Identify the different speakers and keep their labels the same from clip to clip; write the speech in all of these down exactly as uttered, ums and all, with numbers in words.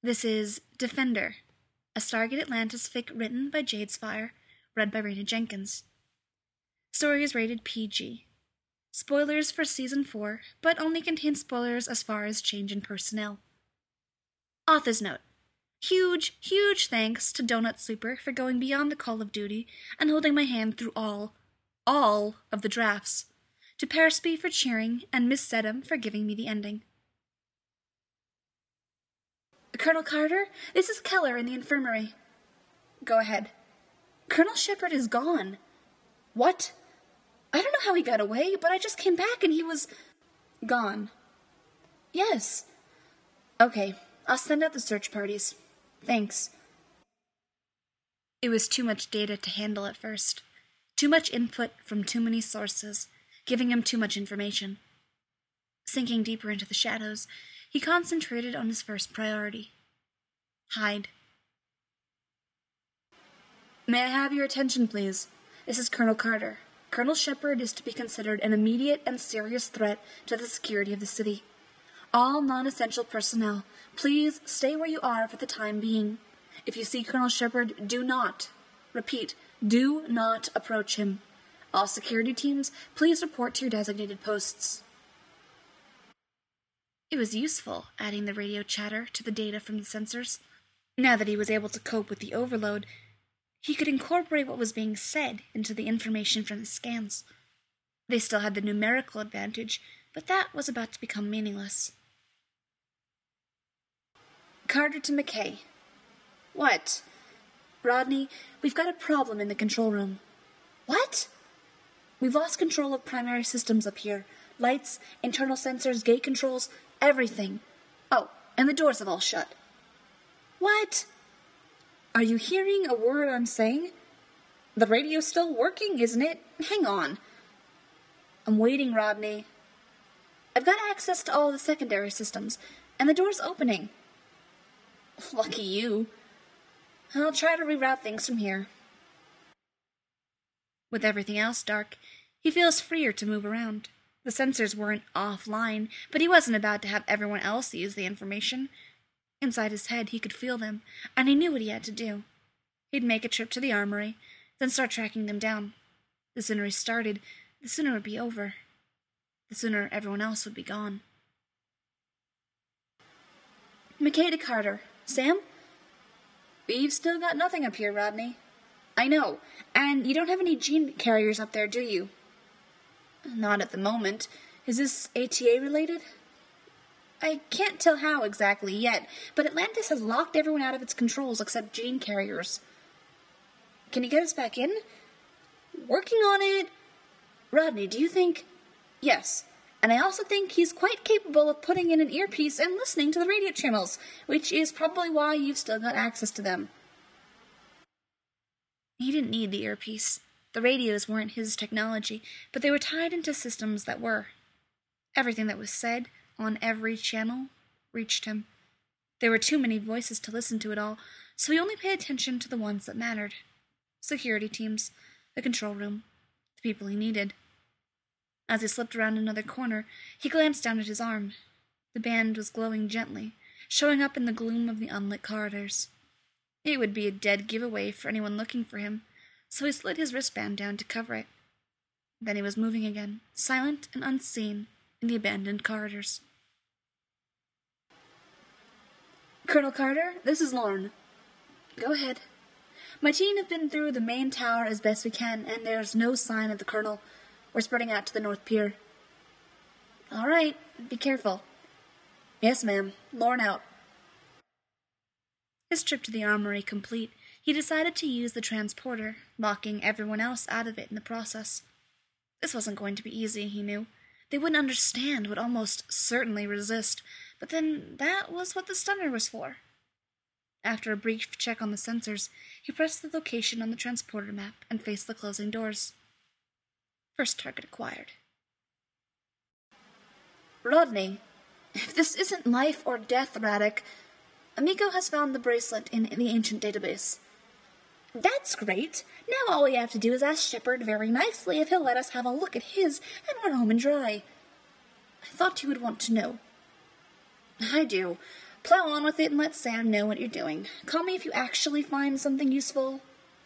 Speaker 1: This is Defender, a Stargate Atlantis fic written by Jadespire, read by Raina Jenkins. Story is rated P G. Spoilers for Season four, but only contains spoilers as far as change in personnel. Author's note. Huge, huge thanks to Donut Super for going beyond the call of duty and holding my hand through all, all of the drafts. To Parsby for cheering, and Miss Sedham for giving me the ending. Colonel Carter, this is Keller in the infirmary. Go ahead. Colonel Shepard is gone. What? I don't know how he got away, but I just came back and he was... gone. Yes. Okay, I'll send out the search parties. Thanks. It was too much data to handle at first. Too much input from too many sources, giving him too much information. Sinking deeper into the shadows, he concentrated on his first priority. Hide. May I have your attention, please? This is Colonel Carter. Colonel Shepard is to be considered an immediate and serious threat to the security of the city. All non-essential personnel, please stay where you are for the time being. If you see Colonel Shepard, do not, repeat, do not approach him. All security teams, please report to your designated posts. It was useful, adding the radio chatter to the data from the sensors. Now that he was able to cope with the overload, he could incorporate what was being said into the information from the scans. They still had the numerical advantage, but that was about to become meaningless. Carter to McKay. What? Rodney, we've got a problem in the control room. What? We've lost control of primary systems up here. Lights, internal sensors, gate controls, everything. Oh, and the doors have all shut. What? Are you hearing a word I'm saying? The radio's still working, isn't it? Hang on. I'm waiting, Rodney. I've got access to all the secondary systems, and the door's opening. Lucky you. I'll try to reroute things from here. With everything else dark, he feels freer to move around. The sensors weren't offline, but he wasn't about to have everyone else use the information. Inside his head, he could feel them, and he knew what he had to do. He'd make a trip to the armory, then start tracking them down. The sooner he started, the sooner it would be over. The sooner everyone else would be gone. McKay to Carter. Sam? We've still got nothing up here, Rodney. I know, and you don't have any gene carriers up there, do you? Not at the moment. Is this A T A related? I can't tell how exactly yet, but Atlantis has locked everyone out of its controls except gene carriers. Can you get us back in? Working on it. Rodney, do you think... Yes, and I also think he's quite capable of putting in an earpiece and listening to the radio channels, which is probably why you've still got access to them. He didn't need the earpiece. The radios weren't his technology, but they were tied into systems that were. Everything that was said, on every channel, reached him. There were too many voices to listen to it all, so he only paid attention to the ones that mattered. Security teams, the control room, the people he needed. As he slipped around another corner, he glanced down at his arm. The band was glowing gently, showing up in the gloom of the unlit corridors. It would be a dead giveaway for anyone looking for him, so he slid his wristband down to cover it. Then he was moving again, silent and unseen, in the abandoned corridors. Colonel Carter, this is Lorne. Go ahead. My team have been through the main tower as best we can, and there's no sign of the Colonel. We're spreading out to the North Pier. All right, be careful. Yes, ma'am. Lorne out. His trip to the armory complete, he decided to use the transporter, locking everyone else out of it in the process. This wasn't going to be easy, he knew. They wouldn't understand, would almost certainly resist, but then that was what the stunner was for. After a brief check on the sensors, he pressed the location on the transporter map and faced the closing doors. First target acquired. Rodney, if this isn't life or death, Radek, Amico has found the bracelet in the ancient database. That's great. Now all we have to do is ask Shepard very nicely if he'll let us have a look at his, and we're home and dry. I thought you would want to know. I do, Plow on with it and let Sam know what you're doing. Call me if you actually find something useful.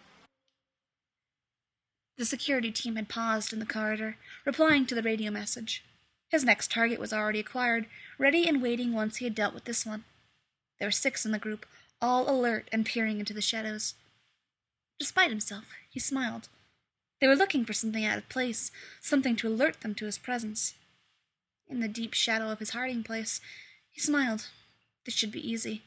Speaker 1: The security team had paused in the corridor, replying to the radio message. His next target was already acquired, ready and waiting once he had dealt with this one. There were six in the group, all alert and peering into the shadows. Despite himself, he smiled. They were looking for something out of place, something to alert them to his presence. In the deep shadow of his hiding place, he smiled. This should be easy.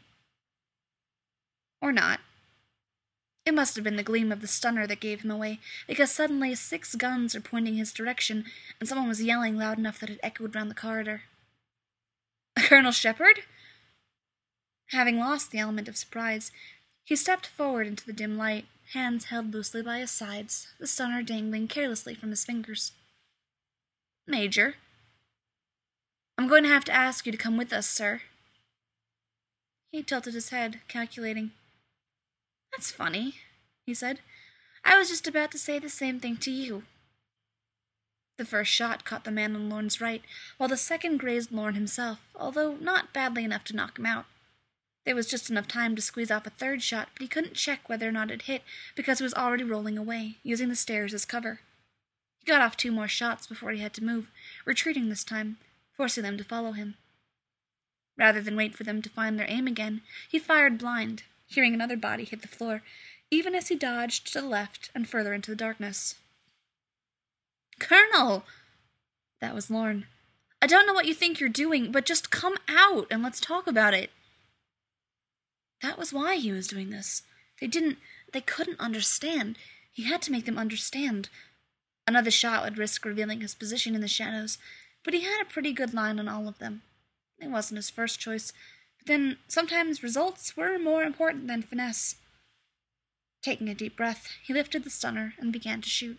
Speaker 1: Or not. It must have been the gleam of the stunner that gave him away, because suddenly six guns were pointing his direction, and someone was yelling loud enough that it echoed round the corridor. Colonel Shepard? Having lost the element of surprise, he stepped forward into the dim light, hands held loosely by his sides, the stunner dangling carelessly from his fingers. Major, I'm going to have to ask you to come with us, sir. He tilted his head, calculating. That's funny, he said. I was just about to say the same thing to you. The first shot caught the man on Lorne's right, while the second grazed Lorne himself, although not badly enough to knock him out. There was just enough time to squeeze off a third shot, but he couldn't check whether or not it hit because he was already rolling away, using the stairs as cover. He got off two more shots before he had to move, retreating this time, forcing them to follow him. Rather than wait for them to find their aim again, he fired blind, hearing another body hit the floor, even as he dodged to the left and further into the darkness. Colonel! That was Lorne. I don't know what you think you're doing, but just come out and let's talk about it. That was why he was doing this. They didn't, they couldn't understand. He had to make them understand. Another shot would risk revealing his position in the shadows, but he had a pretty good line on all of them. It wasn't his first choice, but then sometimes results were more important than finesse. Taking a deep breath, he lifted the stunner and began to shoot.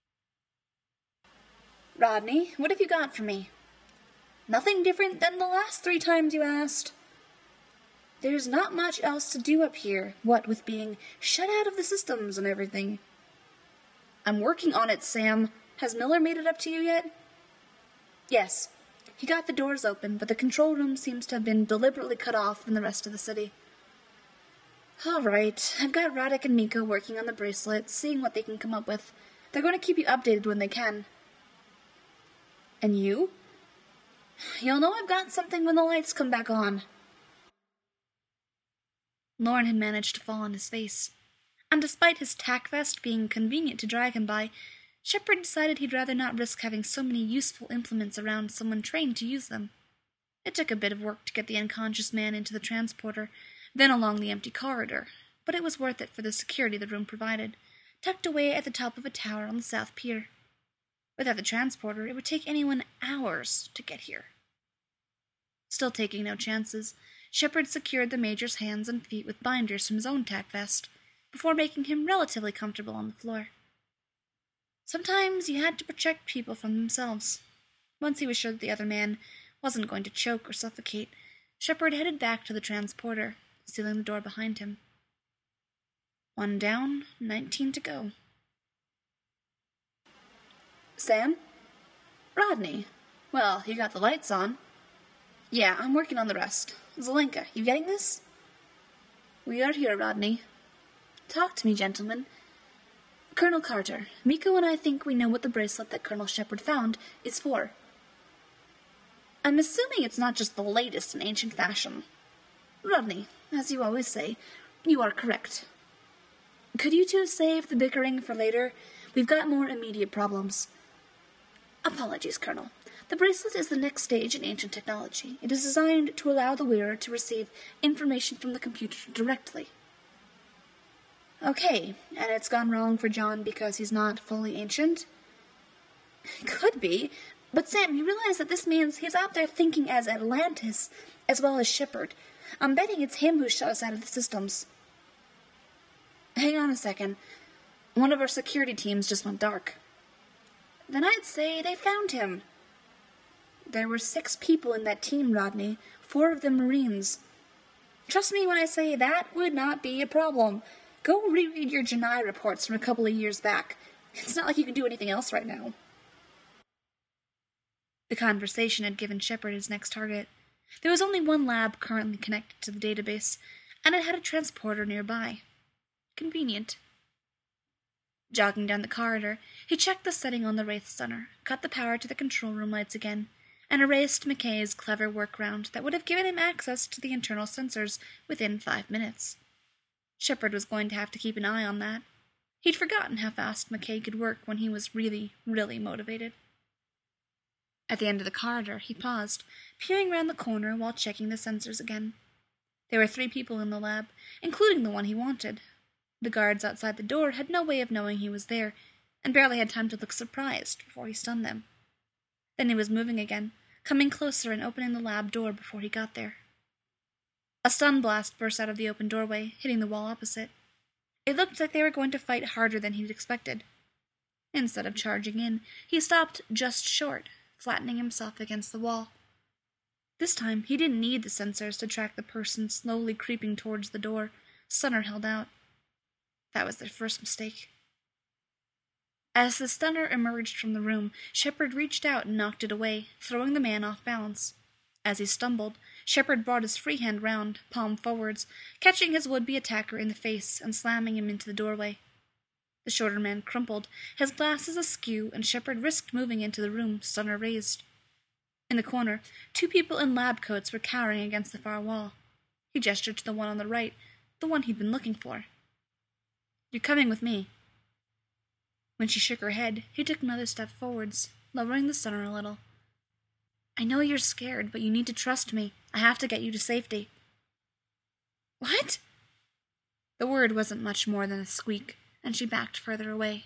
Speaker 1: Rodney, what have you got for me? Nothing different than the last three times you asked. There's not much else to do up here, what with being shut out of the systems and everything. I'm working on it, Sam. Has Miller made it up to you yet? Yes. He got the doors open, but the control room seems to have been deliberately cut off from the rest of the city. All right, I've got Radek and Miko working on the bracelet, seeing what they can come up with. They're going to keep you updated when they can. And you? You'll know I've got something when the lights come back on. Lorne had managed to fall on his face, and despite his tack vest being convenient to drag him by, Shepard decided he'd rather not risk having so many useful implements around someone trained to use them. It took a bit of work to get the unconscious man into the transporter, then along the empty corridor, but it was worth it for the security the room provided, tucked away at the top of a tower on the south pier. Without the transporter, it would take anyone hours to get here. Still taking no chances, Shepard secured the Major's hands and feet with binders from his own tack vest, before making him relatively comfortable on the floor. Sometimes you had to protect people from themselves. Once he was sure that the other man wasn't going to choke or suffocate, Shepard headed back to the transporter, sealing the door behind him. One down, nineteen to go. Sam? Rodney? Well, you got the lights on. Yeah, I'm working on the rest. Zelenka, you getting this? We are here, Rodney. Talk to me, gentlemen. Colonel Carter, Miko and I think we know what the bracelet that Colonel Shepard found is for. I'm assuming it's not just the latest in ancient fashion. Rodney, as you always say, you are correct. Could you two save the bickering for later? We've got more immediate problems. Apologies, Colonel. The bracelet is the next stage in ancient technology. It is designed to allow the wearer to receive information from the computer directly. Okay, and it's gone wrong for John because he's not fully ancient? Could be, but Sam, you realize that this means he's out there thinking as Atlantis, as well as Shepard. I'm betting it's him who shut us out of the systems. Hang on a second. One of our security teams just went dark. Then I'd say they found him. There were six people in that team, Rodney, four of them Marines. Trust me when I say that would not be a problem. Go reread your Janai reports from a couple of years back. It's not like you can do anything else right now. The conversation had given Shepard his next target. There was only one lab currently connected to the database, and it had a transporter nearby. Convenient. Jogging down the corridor, he checked the setting on the Wraith stunner, cut the power to the control room lights again, and erased McKay's clever workaround that would have given him access to the internal sensors within five minutes. Shepard was going to have to keep an eye on that. He'd forgotten how fast McKay could work when he was really, really motivated. At the end of the corridor, he paused, peering round the corner while checking the sensors again. There were three people in the lab, including the one he wanted. The guards outside the door had no way of knowing he was there, and barely had time to look surprised before he stunned them. Then he was moving again, coming closer and opening the lab door before he got there. A stun blast burst out of the open doorway, hitting the wall opposite. It looked like they were going to fight harder than he'd expected. Instead of charging in, he stopped just short, flattening himself against the wall. This time, he didn't need the sensors to track the person slowly creeping towards the door Stunner held out. That was their first mistake. As the stunner emerged from the room, Shepard reached out and knocked it away, throwing the man off balance. As he stumbled, Shepard brought his free hand round, palm forwards, catching his would-be attacker in the face and slamming him into the doorway. The shorter man crumpled, his glasses askew, and Shepard risked moving into the room, stunner raised. In the corner, two people in lab coats were cowering against the far wall. He gestured to the one on the right, the one he'd been looking for. "You're coming with me." When she shook her head, he took another step forwards, lowering the stunner a little. "I know you're scared, but you need to trust me. I have to get you to safety." "What?" The word wasn't much more than a squeak, and she backed further away.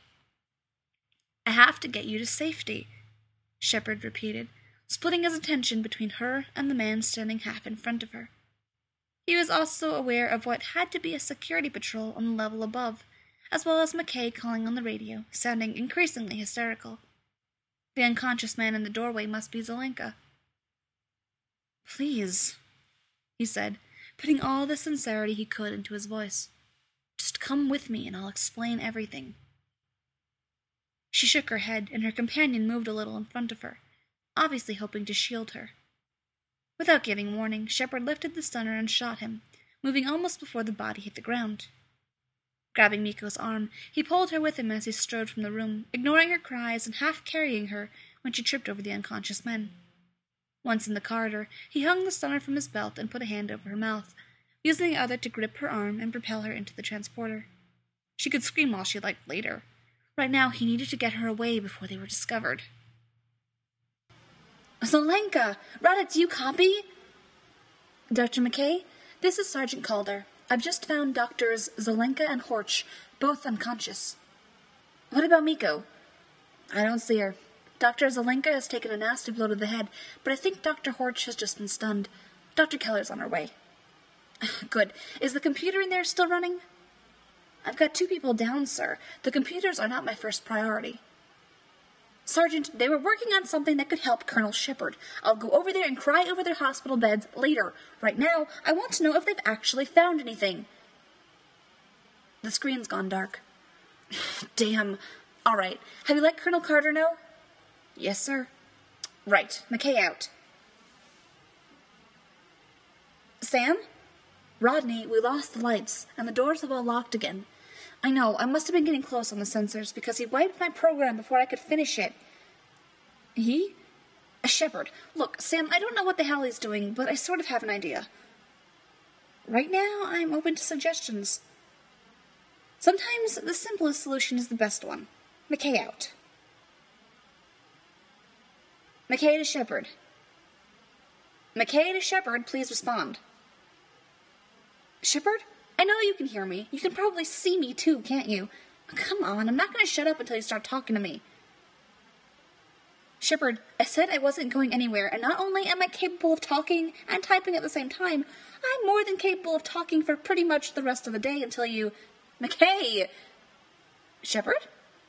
Speaker 1: "I have to get you to safety," Shepard repeated, splitting his attention between her and the man standing half in front of her. He was also aware of what had to be a security patrol on the level above, as well as McKay calling on the radio, sounding increasingly hysterical. The unconscious man in the doorway must be Zelenka. "Please," he said, putting all the sincerity he could into his voice. "Just come with me and I'll explain everything." She shook her head, and her companion moved a little in front of her, obviously hoping to shield her. Without giving warning, Shepard lifted the stunner and shot him, moving almost before the body hit the ground. Grabbing Miko's arm, he pulled her with him as he strode from the room, ignoring her cries and half carrying her when she tripped over the unconscious men. Once in the corridor, he hung the stunner from his belt and put a hand over her mouth, using the other to grip her arm and propel her into the transporter. She could scream all she liked later. Right now, he needed to get her away before they were discovered. "Zelenka! Radek, do you copy?" "Doctor McKay, this is Sergeant Calder. I've just found Doctors Zelenka and Horch, both unconscious." "What about Miko?" "I don't see her. Doctor Zelenka has taken a nasty blow to the head, but I think Doctor Horch has just been stunned. Doctor Keller's on her way." "Good. Is the computer in there still running?" "I've got two people down, sir. The computers are not my first priority." "Sergeant, they were working on something that could help Colonel Shepard. I'll go over there and cry over their hospital beds later. Right now, I want to know if they've actually found anything." The screen's gone dark. "Damn. All right. Have you let Colonel Carter know?" "Yes, sir." "Right. McKay out." "Sam?" "Rodney, we lost the lights, and the doors have all locked again. I know, I must have been getting close on the sensors, because he wiped my program before I could finish it." "He?" "Shepard. Look, Sam, I don't know what the hell he's doing, but I sort of have an idea." "Right now, I'm open to suggestions." "Sometimes the simplest solution is the best one. McKay out." "McKay to Shepard." "McKay to Shepard, please respond." "Shepard? I know you can hear me. You can probably see me too, can't you? Come on, I'm not going to shut up until you start talking to me." "Shepard, I said I wasn't going anywhere, and not only am I capable of talking and typing at the same time, I'm more than capable of talking for pretty much the rest of the day until you... McKay!" "Shepard?"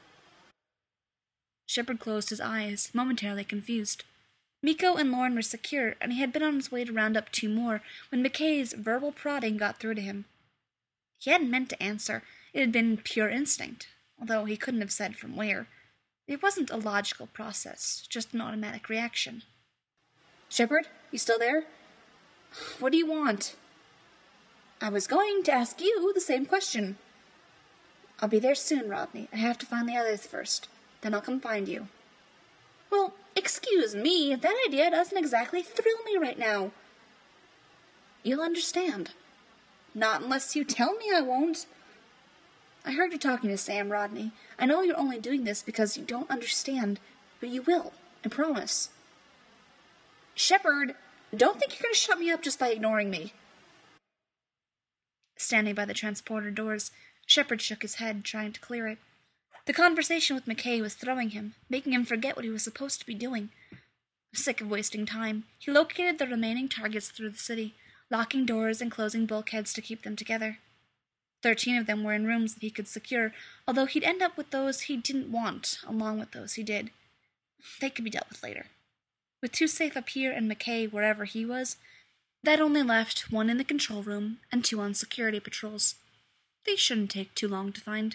Speaker 1: Shepard closed his eyes, momentarily confused. Miko and Lorne were secure, and he had been on his way to round up two more when McKay's verbal prodding got through to him. He hadn't meant to answer. It had been pure instinct, although he couldn't have said from where. It wasn't a logical process, just an automatic reaction. "Shepard, you still there?" What do you want? I was going to ask you the same question. I'll be there soon, Rodney. I have to find the others first. Then I'll come find you. Well, excuse me, that idea doesn't exactly thrill me right now. You'll understand. Not unless you tell me I won't. I heard you talking to Sam, Rodney. I know you're only doing this because you don't understand, but you will, I promise. Shepard, don't think you're going to shut me up just by ignoring me. Standing by the transporter doors, Shepard shook his head, trying to clear it. The conversation with McKay was throwing him, making him forget what he was supposed to be doing. Sick of wasting time, he located the remaining targets through the city, locking doors and closing bulkheads to keep them together. Thirteen of them were in rooms that he could secure, although he'd end up with those he didn't want, along with those he did. They could be dealt with later. With two safe up here and McKay wherever he was, that only left one in the control room and two on security patrols. They shouldn't take too long to find.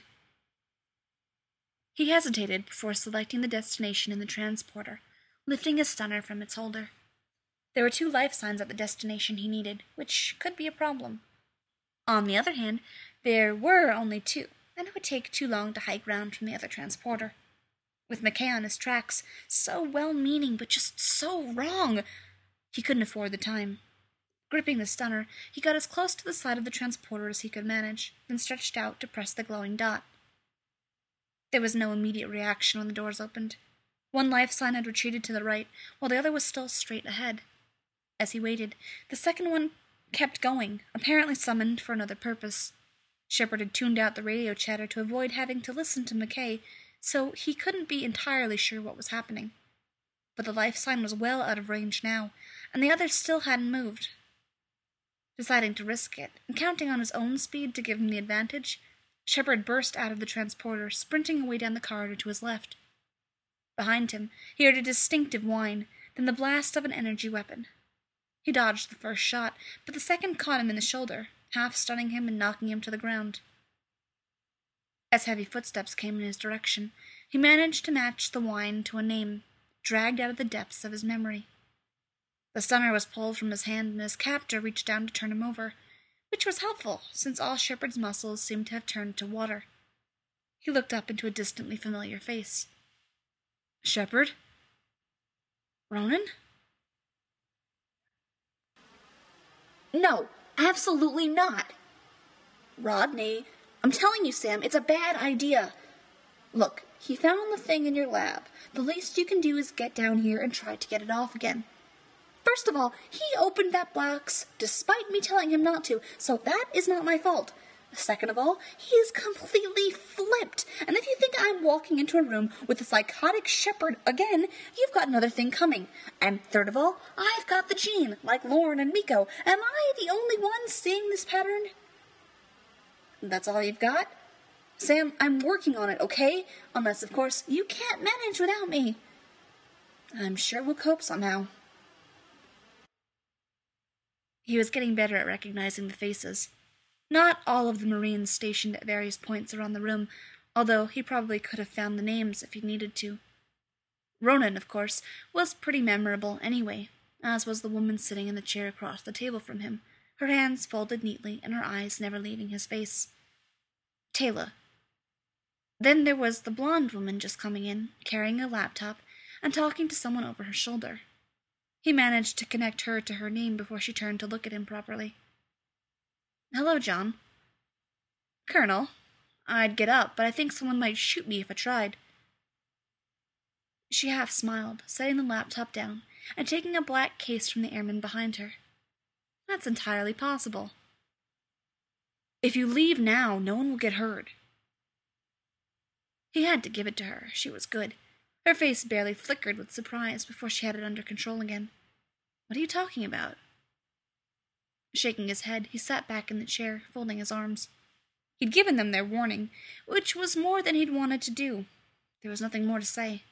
Speaker 1: He hesitated before selecting the destination in the transporter, lifting his stunner from its holder. There were two life signs at the destination he needed, which could be a problem. On the other hand, there were only two, and it would take too long to hike round from the other transporter. With McKay on his tracks, so well-meaning but just so wrong, he couldn't afford the time. Gripping the stunner, he got as close to the side of the transporter as he could manage, then stretched out to press the glowing dot. There was no immediate reaction when the doors opened. One life sign had retreated to the right, while the other was still straight ahead. As he waited, the second one kept going, apparently summoned for another purpose. Shepard had tuned out the radio chatter to avoid having to listen to McKay, so he couldn't be entirely sure what was happening. But the life sign was well out of range now, and the others still hadn't moved. Deciding to risk it, and counting on his own speed to give him the advantage, Shepard burst out of the transporter, sprinting away down the corridor to his left. Behind him, he heard a distinctive whine, then the blast of an energy weapon. He dodged the first shot, but the second caught him in the shoulder, half stunning him and knocking him to the ground. As heavy footsteps came in his direction, he managed to match the whine to a name, dragged out of the depths of his memory. The stunner was pulled from his hand, and his captor reached down to turn him over, which was helpful, since all Shepard's muscles seemed to have turned to water. He looked up into a distantly familiar face. Shepard? Ronan? No, absolutely not. Rodney, I'm telling you, Sam, it's a bad idea. Look, he found the thing in your lab. The least you can do is get down here and try to get it off again. First of all, he opened that box, despite me telling him not to, so that is not my fault. Second of all, he is completely flipped, and if you think I'm walking into a room with a psychotic Shepard again, you've got another thing coming. And third of all, I've got the gene, like Lauren and Miko. Am I the only one seeing this pattern? That's all you've got? Sam, I'm working on it, okay? Unless, of course, you can't manage without me. I'm sure we'll cope somehow. He was getting better at recognizing the faces. Not all of the Marines stationed at various points around the room, although he probably could have found the names if he needed to. Ronan, of course, was pretty memorable anyway, as was the woman sitting in the chair across the table from him, her hands folded neatly and her eyes never leaving his face. Taylor. Then there was the blonde woman just coming in, carrying a laptop, and talking to someone over her shoulder. He managed to connect her to her name before she turned to look at him properly. Hello, John. Colonel. I'd get up, but I think someone might shoot me if I tried. She half smiled, setting the laptop down and taking a black case from the airman behind her. That's entirely possible. If you leave now, no one will get hurt. He had to give it to her. She was good. Her face barely flickered with surprise before she had it under control again. What are you talking about? Shaking his head, he sat back in the chair, folding his arms. He'd given them their warning, which was more than he'd wanted to do. There was nothing more to say.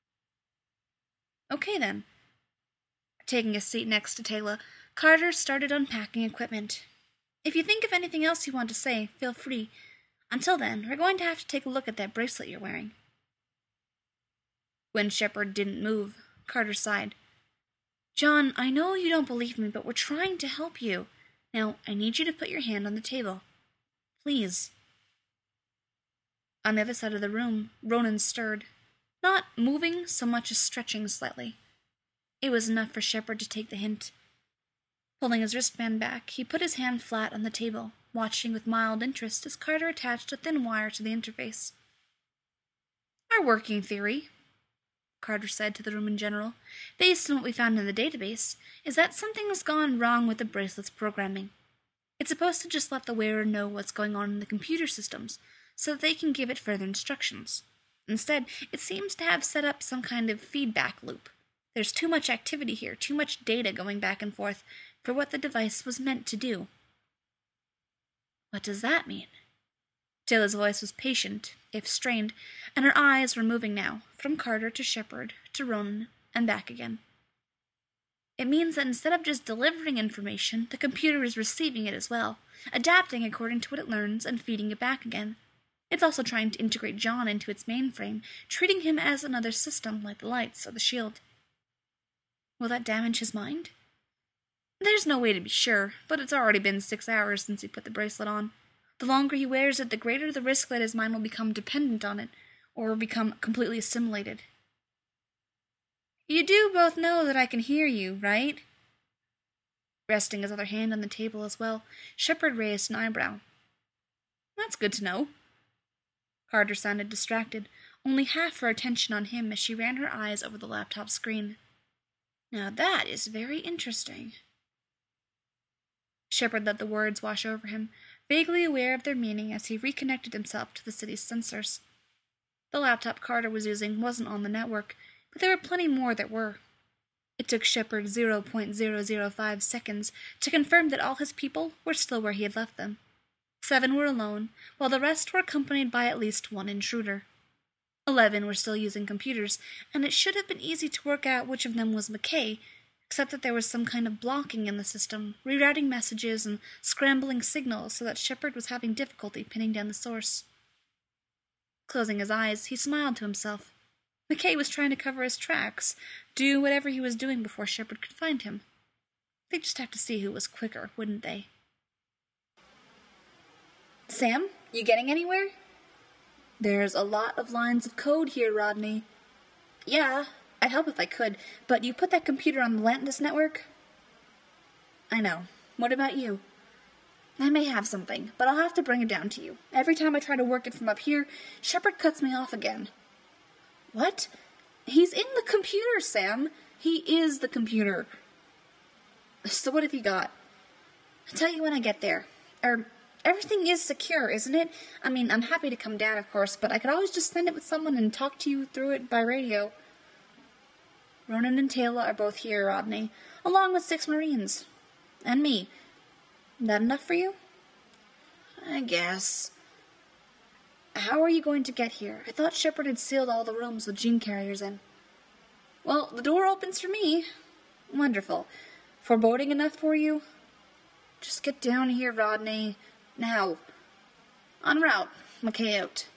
Speaker 1: Okay, then. Taking a seat next to Taylor, Carter started unpacking equipment. If you think of anything else you want to say, feel free. Until then, we're going to have to take a look at that bracelet you're wearing. When Shepard didn't move, Carter sighed. John, I know you don't believe me, but we're trying to help you. Now, I need you to put your hand on the table. Please. On the other side of the room, Ronan stirred, not moving so much as stretching slightly. It was enough for Shepard to take the hint. Pulling his wristband back, he put his hand flat on the table, watching with mild interest as Carter attached a thin wire to the interface. Our working theory, Carter said to the room in general, based on what we found in the database, is that something's gone wrong with the bracelet's programming. It's supposed to just let the wearer know what's going on in the computer systems, so that they can give it further instructions. Instead, it seems to have set up some kind of feedback loop. There's too much activity here, too much data going back and forth, for what the device was meant to do. What does that mean? Taylor's voice was patient, if strained, and her eyes were moving now, from Carter to Shepard, to Ronan, and back again. It means that instead of just delivering information, the computer is receiving it as well, adapting according to what it learns and feeding it back again. It's also trying to integrate John into its mainframe, treating him as another system like the lights or the shield. Will that damage his mind? There's no way to be sure, but it's already been six hours since he put the bracelet on. The longer he wears it, the greater the risk that his mind will become dependent on it, or become completely assimilated. You do both know that I can hear you, right? Resting his other hand on the table as well, Shepard raised an eyebrow. That's good to know. Carter sounded distracted, only half her attention on him as she ran her eyes over the laptop screen. Now that is very interesting. Shepard let the words wash over him, vaguely aware of their meaning as he reconnected himself to the city's sensors. The laptop Carter was using wasn't on the network, but there were plenty more that were. It took Shepard zero point zero zero five seconds to confirm that all his people were still where he had left them. Seven were alone, while the rest were accompanied by at least one intruder. Eleven were still using computers, and it should have been easy to work out which of them was McKay, except that there was some kind of blocking in the system, rerouting messages and scrambling signals so that Shepard was having difficulty pinning down the source. Closing his eyes, he smiled to himself. McKay was trying to cover his tracks, do whatever he was doing before Shepard could find him. They'd just have to see who was quicker, wouldn't they? Sam, you getting anywhere? There's a lot of lines of code here, Rodney. Yeah, I'd help if I could, but you put that computer on the Lantis network? I know. What about you? I may have something, but I'll have to bring it down to you. Every time I try to work it from up here, Shepard cuts me off again. What? He's in the computer, Sam. He is the computer. So what have you got? I'll tell you when I get there. Er, everything is secure, isn't it? I mean, I'm happy to come down, of course, but I could always just send it with someone and talk to you through it by radio. Ronan and Taylor are both here, Rodney, along with six Marines. And me. That enough for you? I guess. How are you going to get here? I thought Shepard had sealed all the rooms with gene carriers in. Well, the door opens for me. Wonderful. Foreboding enough for you? Just get down here, Rodney. Now. En route. McKay out.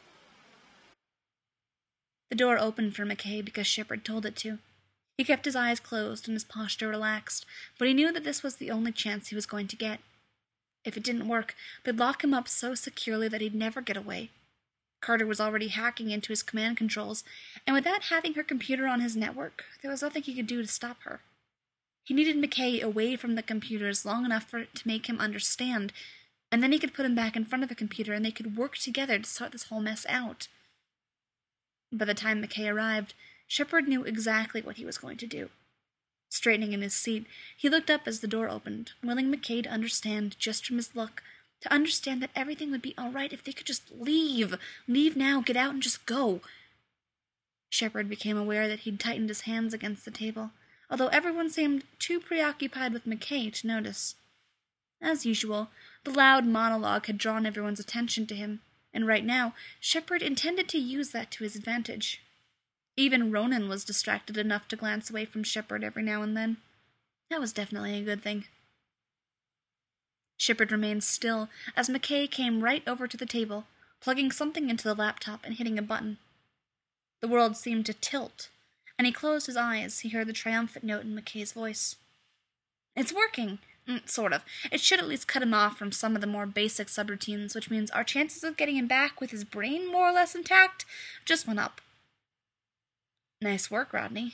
Speaker 1: The door opened for McKay because Shepard told it to. He kept his eyes closed and his posture relaxed, but he knew that this was the only chance he was going to get. If it didn't work, they'd lock him up so securely that he'd never get away. Carter was already hacking into his command controls, and without having her computer on his network, there was nothing he could do to stop her. He needed McKay away from the computers long enough for it to make him understand, and then he could put him back in front of the computer and they could work together to sort this whole mess out. By the time McKay arrived, Shepard knew exactly what he was going to do. Straightening in his seat, he looked up as the door opened, willing McKay to understand just from his look, to understand that everything would be all right if they could just leave. Leave now, get out and just go. Shepard became aware that he'd tightened his hands against the table, although everyone seemed too preoccupied with McKay to notice. As usual, the loud monologue had drawn everyone's attention to him, and right now, Shepard intended to use that to his advantage. Even Ronan was distracted enough to glance away from Shepard every now and then. That was definitely a good thing. Shepard remained still as McKay came right over to the table, plugging something into the laptop and hitting a button. The world seemed to tilt, and he closed his eyes. He heard the triumphant note in McKay's voice. It's working. Mm, sort of. It should at least cut him off from some of the more basic subroutines, which means our chances of getting him back with his brain more or less intact just went up. Nice work, Rodney.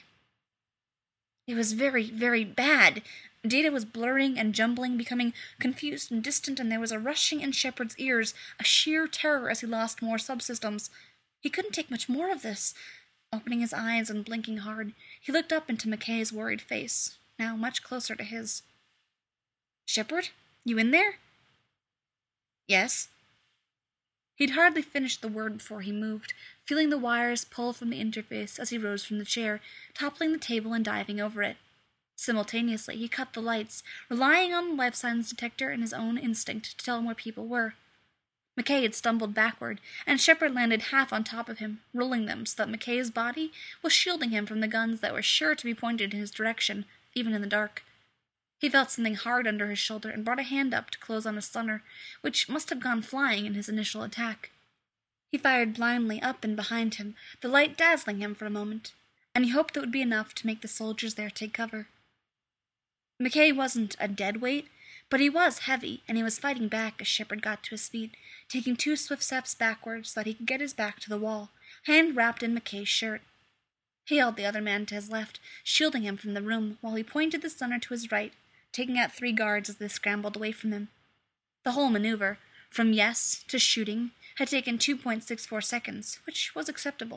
Speaker 1: It was very, very bad. Data was blurring and jumbling, becoming confused and distant, and there was a rushing in Shepard's ears, a sheer terror as he lost more subsystems. He couldn't take much more of this. Opening his eyes and blinking hard, he looked up into McKay's worried face, now much closer to his. Shepard? You in there? Yes. He'd hardly finished the word before he moved, feeling the wires pull from the interface as he rose from the chair, toppling the table and diving over it. Simultaneously, he cut the lights, relying on the life signs detector and his own instinct to tell him where people were. McKay had stumbled backward, and Shepard landed half on top of him, rolling them so that McKay's body was shielding him from the guns that were sure to be pointed in his direction, even in the dark. He felt something hard under his shoulder and brought a hand up to close on a stunner, which must have gone flying in his initial attack. He fired blindly up and behind him, the light dazzling him for a moment, and he hoped it would be enough to make the soldiers there take cover. McKay wasn't a dead weight, but he was heavy, and he was fighting back as Shepard got to his feet, taking two swift steps backwards so that he could get his back to the wall, hand wrapped in McKay's shirt. He held the other man to his left, shielding him from the room, while he pointed the stunner to his right, taking out three guards as they scrambled away from him. The whole maneuver, from yes to shooting, had taken two point six four seconds, which was acceptable.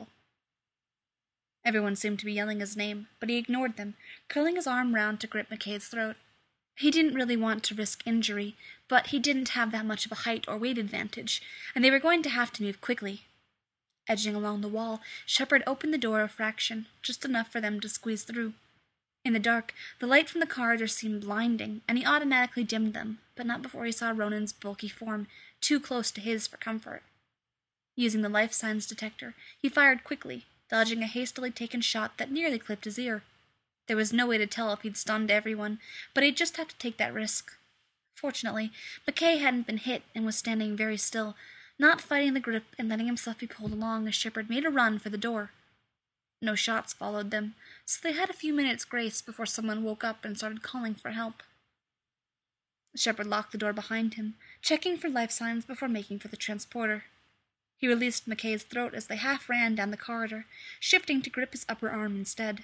Speaker 1: Everyone seemed to be yelling his name, but he ignored them, curling his arm round to grip McKay's throat. He didn't really want to risk injury, but he didn't have that much of a height or weight advantage, and they were going to have to move quickly. Edging along the wall, Shepard opened the door a fraction, just enough for them to squeeze through. In the dark, the light from the corridor seemed blinding, and he automatically dimmed them, but not before he saw Ronan's bulky form, too close to his for comfort. Using the life signs detector, he fired quickly, dodging a hastily taken shot that nearly clipped his ear. There was no way to tell if he'd stunned everyone, but he'd just have to take that risk. Fortunately, McKay hadn't been hit and was standing very still, not fighting the grip and letting himself be pulled along as Shepard made a run for the door. No shots followed them, so they had a few minutes' grace before someone woke up and started calling for help. Shepard locked the door behind him, checking for life signs before making for the transporter. He released McKay's throat as they half ran down the corridor, shifting to grip his upper arm instead.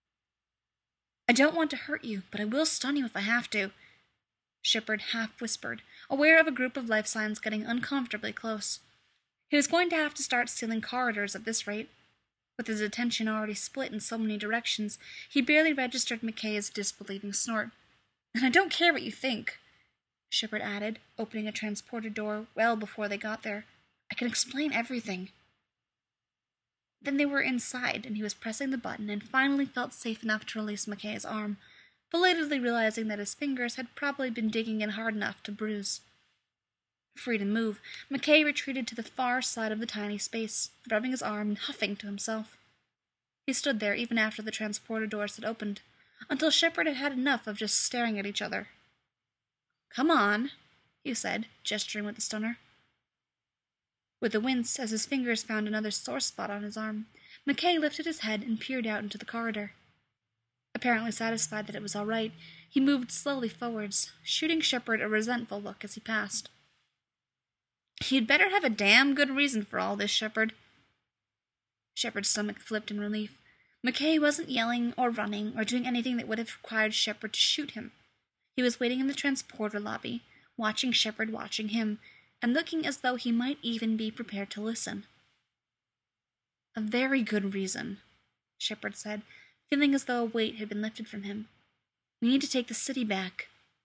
Speaker 1: I don't want to hurt you, but I will stun you if I have to, Shepard half whispered, aware of a group of life signs getting uncomfortably close. He was going to have to start sealing corridors at this rate. With his attention already split in so many directions, he barely registered McKay's disbelieving snort. And I don't care what you think, Shepard added, opening a transporter door well before they got there. I can explain everything. Then they were inside, and he was pressing the button and finally felt safe enough to release McKay's arm, belatedly realizing that his fingers had probably been digging in hard enough to bruise. Free to move, McKay retreated to the far side of the tiny space, rubbing his arm and huffing to himself. He stood there even after the transporter doors had opened, until Shepard had had enough of just staring at each other. Come on, he said, gesturing with the stunner. With a wince as his fingers found another sore spot on his arm, McKay lifted his head and peered out into the corridor. Apparently satisfied that it was all right, he moved slowly forwards, shooting Shepard a resentful look as he passed. You'd better have a damn good reason for all this, Shepard. Shepard's stomach flipped in relief. McKay wasn't yelling or running or doing anything that would have required Shepard to shoot him. He was waiting in the transporter lobby, watching Shepard watching him, and looking as though he might even be prepared to listen. A very good reason, Shepard said, feeling as though a weight had been lifted from him. We need to take the city back.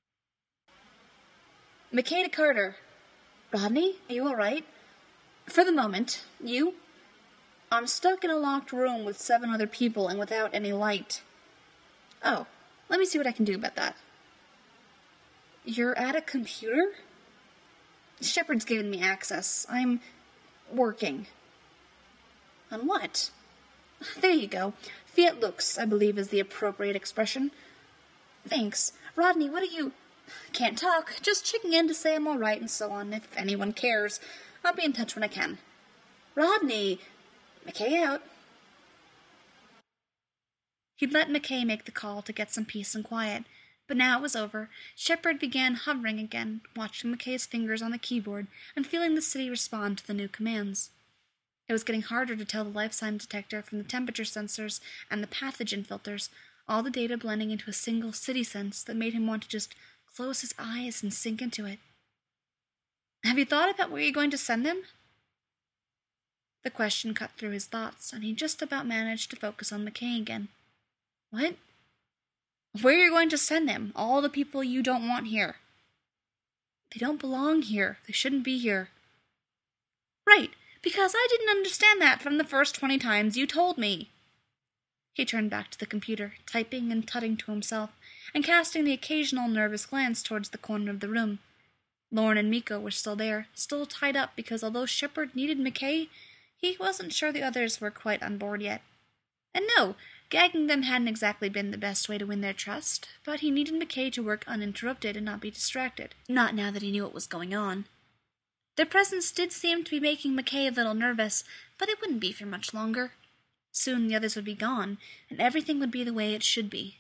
Speaker 1: McKay to Carter. Rodney, are you all right? For the moment. You? I'm stuck in a locked room with seven other people and without any light. Oh, let me see what I can do about that. You're at a computer? Shepard's given me access. I'm working. On what? There you go. Fiat lux, I believe, is the appropriate expression. Thanks. Rodney, what are you... Can't talk. Just checking in to say I'm all right and so on, if anyone cares. I'll be in touch when I can. Rodney! McKay out. He'd let McKay make the call to get some peace and quiet, but now it was over. Shepard began hovering again, watching McKay's fingers on the keyboard and feeling the city respond to the new commands. It was getting harder to tell the life sign detector from the temperature sensors and the pathogen filters, all the data blending into a single city sense that made him want to just close his eyes and sink into it. Have you thought about where you're going to send them? The question cut through his thoughts, and he just about managed to focus on McKay again. What? Where are you going to send them? All the people you don't want here. They don't belong here. They shouldn't be here. Right, because I didn't understand that from the first twenty times you told me. He turned back to the computer, typing and tutting to himself, and casting the occasional nervous glance towards the corner of the room. Lorne and Miko were still there, still tied up because although Shepard needed McKay, he wasn't sure the others were quite on board yet. And no, gagging them hadn't exactly been the best way to win their trust, but he needed McKay to work uninterrupted and not be distracted. Not now that he knew what was going on. Their presence did seem to be making McKay a little nervous, but it wouldn't be for much longer. Soon the others would be gone, and everything would be the way it should be.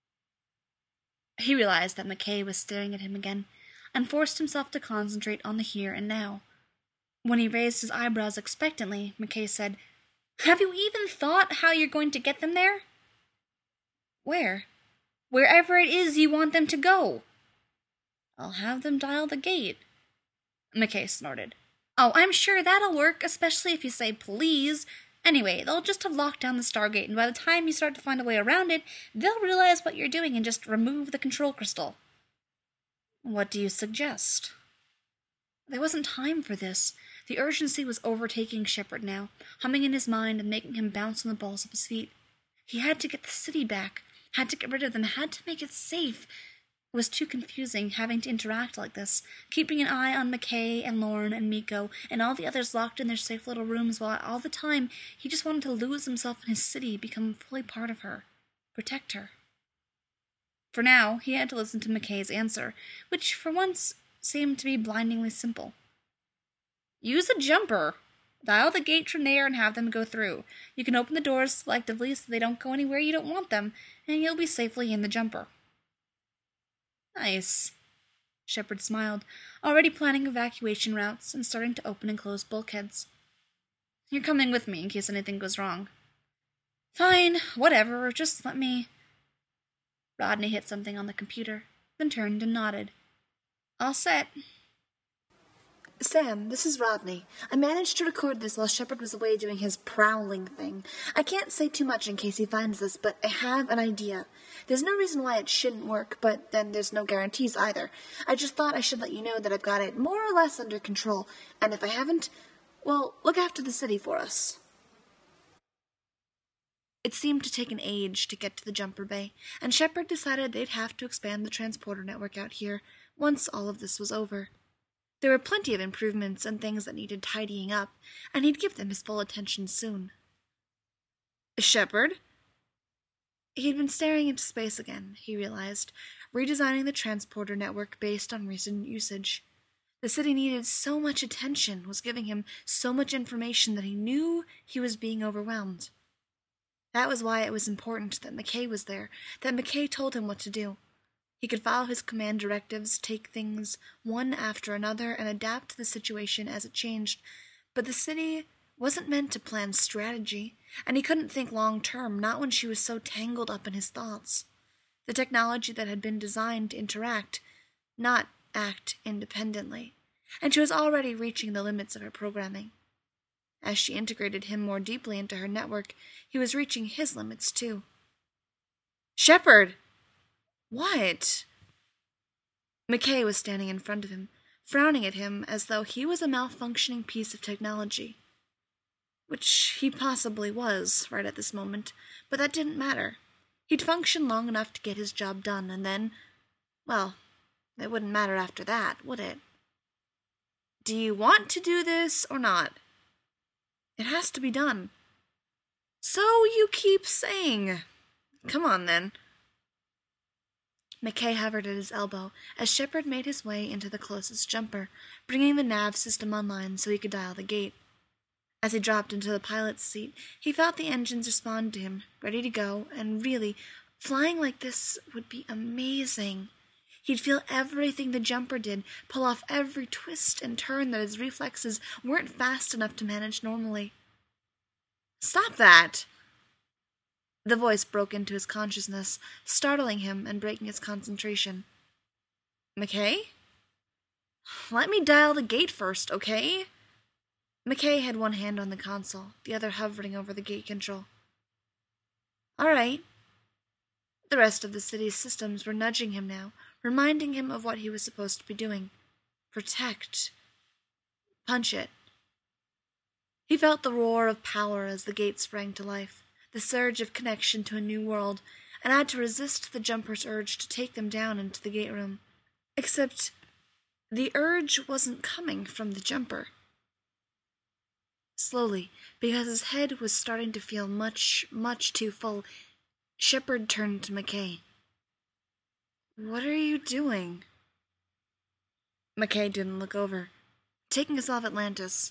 Speaker 1: He realized that McKay was staring at him again, and forced himself to concentrate on the here and now. When he raised his eyebrows expectantly, McKay said, "Have you even thought how you're going to get them there?" "Where?" "Wherever it is you want them to go." "I'll have them dial the gate." McKay snorted. "Oh, I'm sure that'll work, especially if you say please. Anyway, they'll just have locked down the Stargate, and by the time you start to find a way around it, they'll realize what you're doing and just remove the control crystal." "What do you suggest?" There wasn't time for this. The urgency was overtaking Shepard now, humming in his mind and making him bounce on the balls of his feet. He had to get the city back, had to get rid of them, had to make it safe. It was too confusing having to interact like this, keeping an eye on McKay and Lorne and Miko and all the others locked in their safe little rooms while all the time he just wanted to lose himself in his city, become fully part of her, protect her. For now, he had to listen to McKay's answer, which for once seemed to be blindingly simple. "Use a jumper. Dial the gate from there and have them go through. You can open the doors selectively so they don't go anywhere you don't want them, and you'll be safely in the jumper." "Nice." Shepard smiled, already planning evacuation routes and starting to open and close bulkheads. "You're coming with me in case anything goes wrong." "Fine, whatever, just let me..." Rodney hit something on the computer, then turned and nodded. "All set."
Speaker 2: "Sam, this is Rodney. I managed to record this while Shepard was away doing his prowling thing. I can't say too much in case he finds this, but I have an idea. There's no reason why it shouldn't work, but then there's no guarantees either. I just thought I should let you know that I've got it more or less under control, and if I haven't, well, look after the city for us." It seemed to take an age to get to the jumper bay, and Shepard decided they'd have to expand the transporter network out here once all of this was over. There were plenty of improvements and things that needed tidying up, and he'd give them his full attention soon. "Shepard?" He'd been staring into space again, he realized, redesigning the transporter network based on recent usage. The city needed so much attention, was giving him so much information that he knew he was being overwhelmed. That was why it was important that McKay was there, that McKay told him what to do. He could follow his command directives, take things one after another, and adapt to the situation as it changed. But the city wasn't meant to plan strategy, and he couldn't think long-term, not when she was so tangled up in his thoughts. The technology that had been designed to interact, not act independently, and she was already reaching the limits of her programming. As she integrated him more deeply into her network, he was reaching his limits too. "Shepard!" "What?" McKay was standing in front of him, frowning at him as though he was a malfunctioning piece of technology. Which he possibly was, right at this moment, but that didn't matter. He'd function long enough to get his job done, and then, well, it wouldn't matter after that, would it? "Do you want to do this or not?" "It has to be done." "So you keep saying. Come on, then." McKay hovered at his elbow as Shepard made his way into the closest jumper, bringing the nav system online so he could dial the gate. As he dropped into the pilot's seat, he felt the engines respond to him, ready to go, and really, flying like this would be amazing. He'd feel everything the jumper did, pull off every twist and turn that his reflexes weren't fast enough to manage normally. "Stop that!" The voice broke into his consciousness, startling him and breaking his concentration. "McKay? Let me dial the gate first, okay?" McKay had one hand on the console, the other hovering over the gate control. "All right." The rest of the city's systems were nudging him now, reminding him of what he was supposed to be doing. Protect. Punch it. He felt the roar of power as the gate sprang to life, the surge of connection to a new world, and had to resist the jumper's urge to take them down into the gate room. Except the urge wasn't coming from the jumper. Slowly, because his head was starting to feel much, much too full, Shepard turned to McKay. "What are you doing?" McKay didn't look over. "Taking us off Atlantis."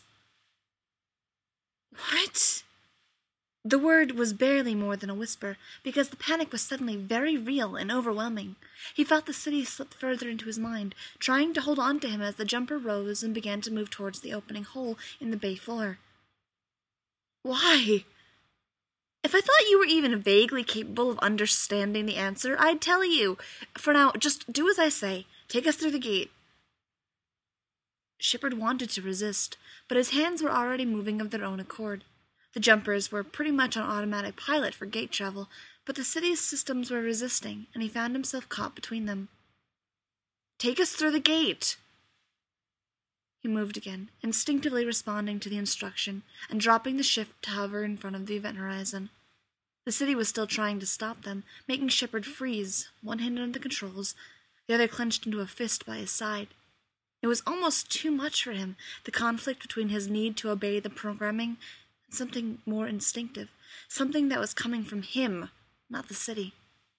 Speaker 2: "What?" The word was barely more than a whisper, because the panic was suddenly very real and overwhelming. He felt the city slip further into his mind, trying to hold on to him as the jumper rose and began to move towards the opening hole in the bay floor. "Why?" "If I thought you were even vaguely capable of understanding the answer, I'd tell you. For now, just do as I say. Take us through the gate." Shepard wanted to resist, but his hands were already moving of their own accord. The jumpers were pretty much on automatic pilot for gate travel, but the city's systems were resisting, and he found himself caught between them. "Take us through the gate." He moved again, instinctively responding to the instruction, and dropping the shift to hover in front of the event horizon. The city was still trying to stop them, making Shepard freeze, one hand on the controls, the other clenched into a fist by his side. It was almost too much for him, the conflict between his need to obey the programming and something more instinctive, something that was coming from him, not the city.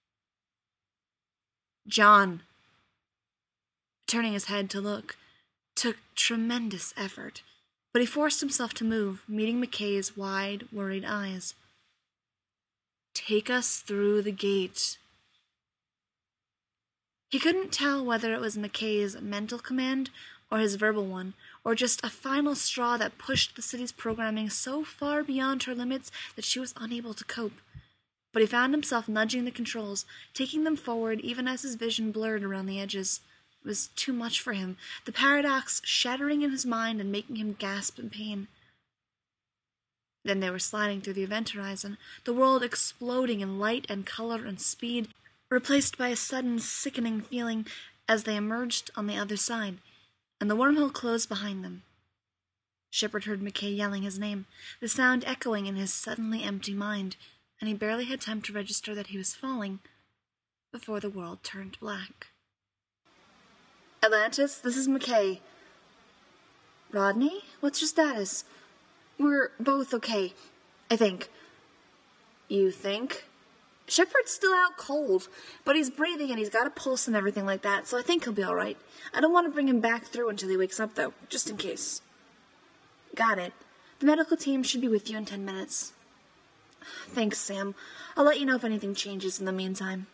Speaker 2: "John." Turning his head to look took tremendous effort, but he forced himself to move, meeting McKay's wide, worried eyes. "Take us through the gate." He couldn't tell whether it was McKay's mental command or his verbal one, or just a final straw that pushed the city's programming so far beyond her limits that she was unable to cope. But he found himself nudging the controls, taking them forward even as his vision blurred around the edges. It was too much for him, the paradox shattering in his mind and making him gasp in pain. Then they were sliding through the event horizon, the world exploding in light and color and speed, replaced by a sudden sickening feeling as they emerged on the other side, and the wormhole closed behind them. Shepard heard McKay yelling his name, the sound echoing in his suddenly empty mind, and he barely had time to register that he was falling before the world turned black. "Atlantis, this is McKay." "Rodney, what's your status?" "We're both okay, I think." "You think?" "Shepard's still out cold, but he's breathing and he's got a pulse and everything like that, so I think he'll be all right. I don't want to bring him back through until he wakes up, though, just in case." "Got it. The medical team should be with you in ten minutes." "Thanks, Sam. I'll let you know if anything changes in the meantime."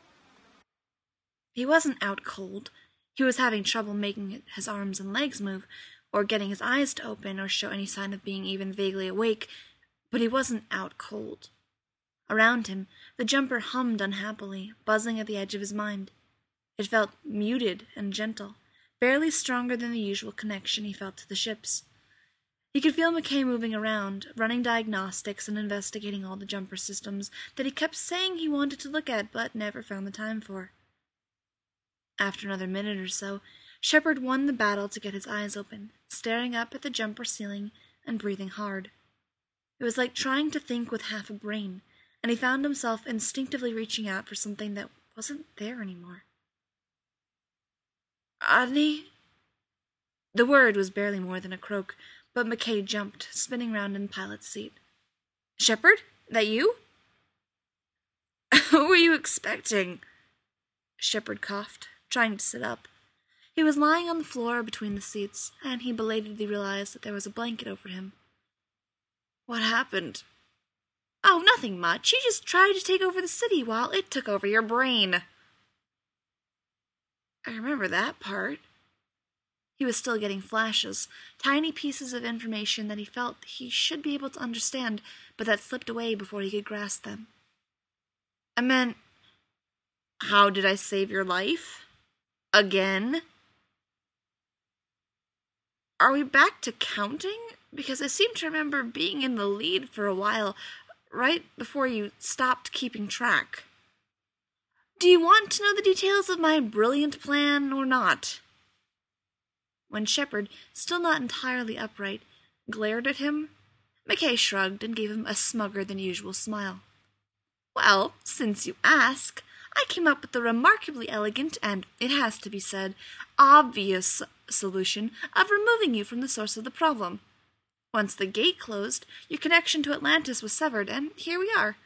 Speaker 2: He wasn't out cold. He was having trouble making his arms and legs move, or getting his eyes to open or show any sign of being even vaguely awake, but he wasn't out cold. Around him, the jumper hummed unhappily, buzzing at the edge of his mind. It felt muted and gentle, barely stronger than the usual connection he felt to the ships. He could feel McKay moving around, running diagnostics and investigating all the jumper systems that he kept saying he wanted to look at but never found the time for. After another minute or so, Shepard won the battle to get his eyes open, staring up at the jumper ceiling and breathing hard. It was like trying to think with half a brain, and he found himself instinctively reaching out for something that wasn't there anymore. "Rodney?" The word was barely more than a croak, but McKay jumped, spinning round in the pilot's seat. "Shepard? That you?" "Who were you expecting?" Shepard coughed, trying to sit up. He was lying on the floor between the seats, and he belatedly realized that there was a blanket over him. What happened? Oh, nothing much. You just tried to take over the city while it took over your brain. I remember that part. He was still getting flashes, tiny pieces of information that he felt he should be able to understand, but that slipped away before he could grasp them. I meant, how did I save your life? Again? Are we back to counting? Because I seem to remember being in the lead for a while, right before you stopped keeping track. Do you want to know the details of my brilliant plan or not? When Shepard, still not entirely upright, glared at him, McKay shrugged and gave him a smugger-than-usual smile. Well, since you ask, I came up with the remarkably elegant and, it has to be said, obvious solution of removing you from the source of the problem. Once the gate closed, your connection to Atlantis was severed, and here we are.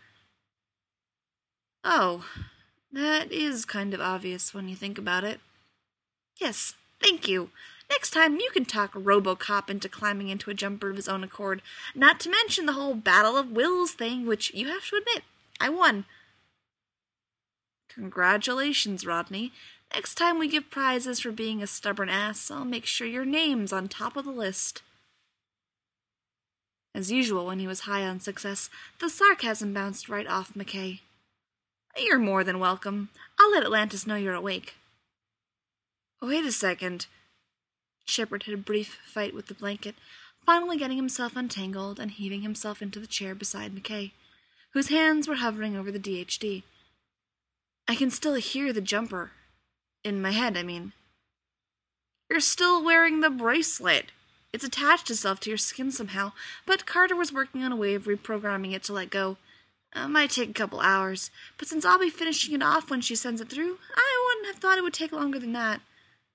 Speaker 2: Oh, that is kind of obvious when you think about it. Yes, thank you. Next time you can talk RoboCop into climbing into a jumper of his own accord, not to mention the whole Battle of Wills thing, which you have to admit, I won. Congratulations, Rodney. Next time we give prizes for being a stubborn ass, I'll make sure your name's on top of the list. As usual when he was high on success, the sarcasm bounced right off McKay. You're more than welcome. I'll let Atlantis know you're awake. Wait a second. Shepard had a brief fight with the blanket, finally getting himself untangled and heaving himself into the chair beside McKay, whose hands were hovering over the D H D. I can still hear the jumper. In my head, I mean. You're still wearing the bracelet. It's attached itself to your skin somehow, but Carter was working on a way of reprogramming it to let go. It might take a couple hours, but since I'll be finishing it off when she sends it through, I wouldn't have thought it would take longer than that.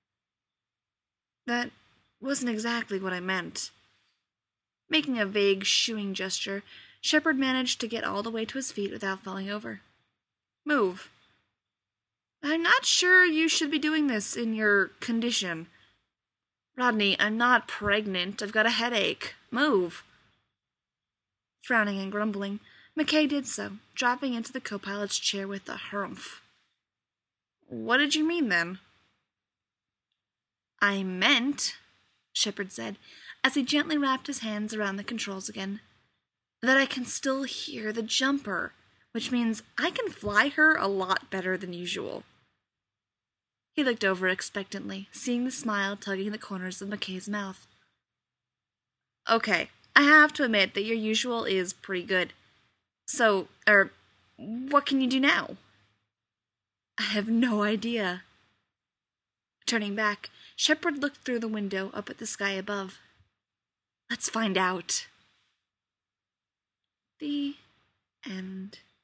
Speaker 2: That wasn't exactly what I meant. Making a vague shooing gesture, Shepard managed to get all the way to his feet without falling over. Move. I'm not sure you should be doing this in your condition. Rodney, I'm not pregnant. I've got a headache. Move. Frowning and grumbling, McKay did so, dropping into the co-pilot's chair with a harumph. What did you mean, then? I meant, Shepard said, as he gently wrapped his hands around the controls again, that I can still hear the jumper, which means I can fly her a lot better than usual. He looked over expectantly, seeing the smile tugging the corners of McKay's mouth. Okay, I have to admit that your usual is pretty good. So, er, what can you do now? I have no idea. Turning back, Shepard looked through the window up at the sky above. Let's find out. The end.